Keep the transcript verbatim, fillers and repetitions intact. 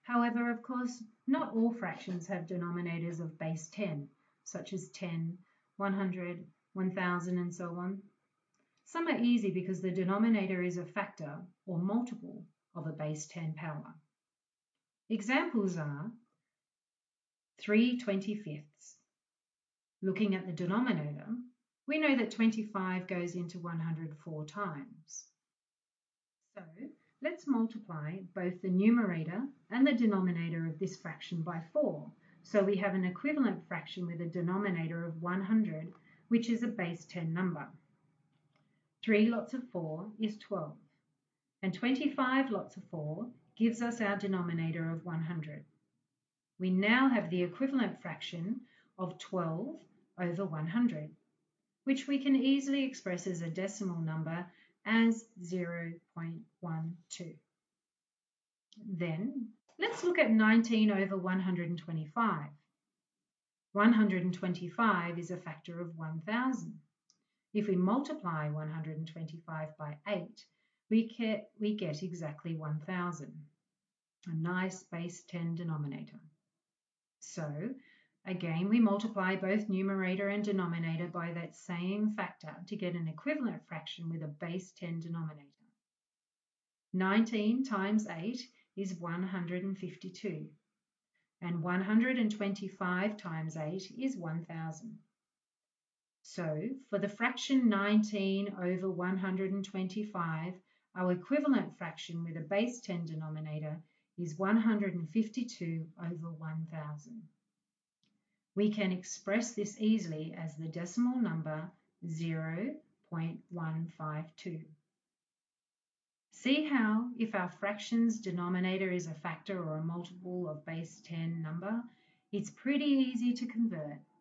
However, of course, not all fractions have denominators of base ten, such as ten, one hundred, one thousand, and so on. Some are easy because the denominator is a factor or multiple of a base ten power. Examples are three twenty-fifths. Looking at the denominator, we know that twenty-five goes into one hundred four times. So let's multiply both the numerator and the denominator of this fraction by four, so we have an equivalent fraction with a denominator of one hundred, which is a base ten number. three lots of four is twelve, and twenty-five lots of four gives us our denominator of one hundred. We now have the equivalent fraction of twelve over one hundred, which we can easily express as a decimal number as zero point one two. Then let's look at nineteen over one hundred twenty-five. one hundred twenty-five is a factor of one thousand. If we multiply one hundred twenty-five by eight, we get, we get exactly one thousand, a nice base ten denominator. So again, we multiply both numerator and denominator by that same factor to get an equivalent fraction with a base ten denominator. nineteen times eight is one hundred fifty-two, and one hundred twenty-five times eight is one thousand. So for the fraction nineteen over one hundred twenty-five, our equivalent fraction with a base ten denominator is one hundred fifty-two over one thousand. We can express this easily as the decimal number zero point one five two. See how, if our fraction's denominator is a factor or a multiple of base ten number, it's pretty easy to convert.